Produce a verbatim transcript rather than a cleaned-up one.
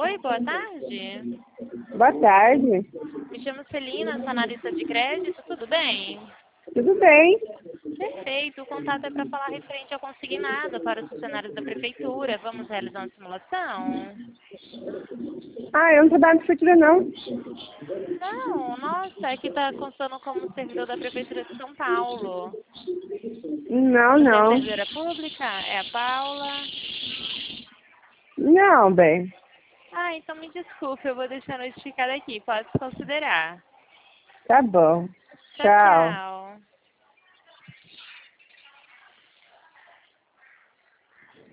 Oi, boa tarde. Boa tarde. Me chamo Celina, sou analista de crédito, tudo bem? Tudo bem? Perfeito, o contato é para falar referente ao consignado para os funcionários da prefeitura. Vamos realizar uma simulação? Ah, eu não trabalho na prefeitura, não. Não, nossa, aqui está constando como servidor da prefeitura de São Paulo. Não, Você é não. servidora pública? É a Paula? Não, bem. Ah, então me desculpe, eu vou deixar notificado aqui, pode considerar. Tá bom. Tchau, Tchau. tchau.